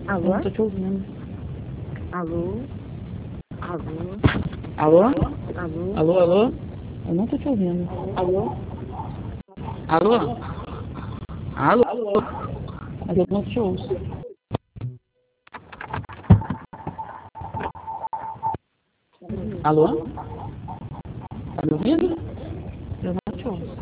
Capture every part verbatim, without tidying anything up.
Eu Alô? não tô te ouvindo. Alô? Alô? Alô? Alô? Alô, alô? Eu não tô te ouvindo. Alô? Alô? Alô? Mas eu não te ouço. Alô? Tá me ouvindo? Eu não te ouço.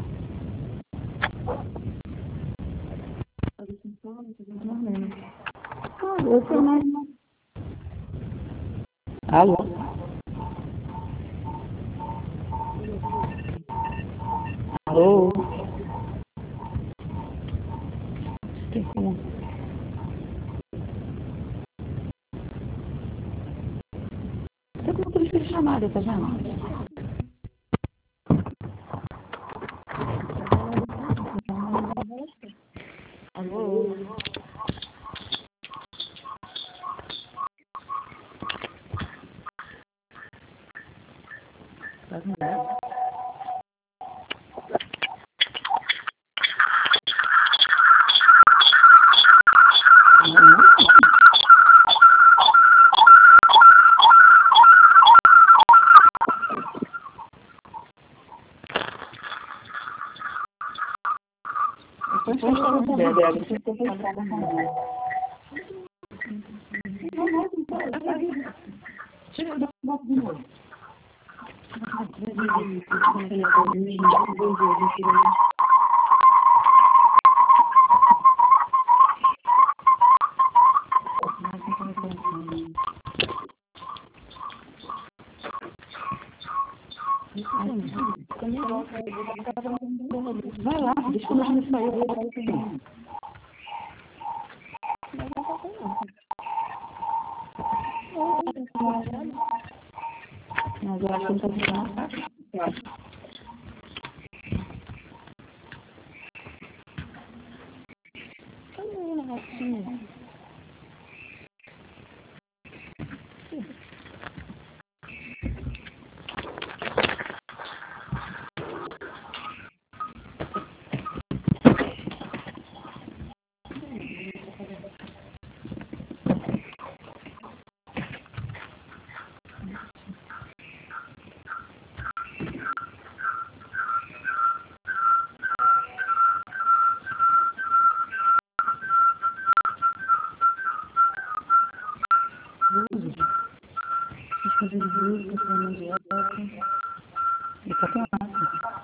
Eu sou mais. Alô? Alô? Tem como? Tem como transferir chamada, tá vendo? Alô? Tá vendo? Vai lá, deixa eu me sair. Eu falo assim. Mas eu acho que não tá funcionando, tá? Fazer música, fazer dieta. E tá com asa.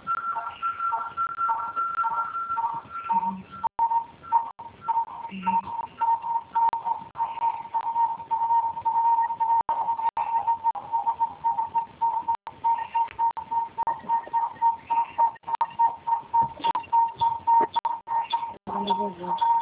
Alô?